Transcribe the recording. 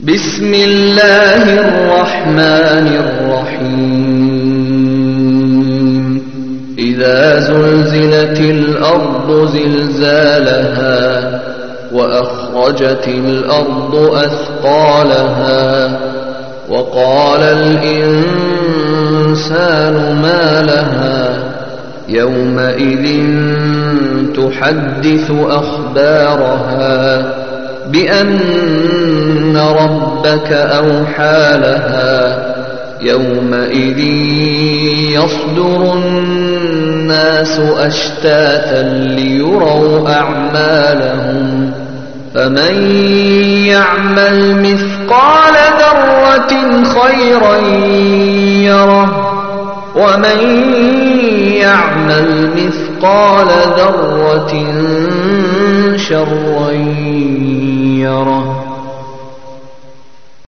بسم الله الرحمن الرحيم إذا زلزلت الأرض زلزالها وأخرجت الأرض أثقالها وقال الإنسان ما لها يومئذ تحدث أخبارها بأن ربك أوحى لها يومئذ يصدر الناس أشتاتا ليروا أعمالهم فمن يعمل مثقال ذرة خيرا يره ومن يعمل مثقال ذرة شرا يره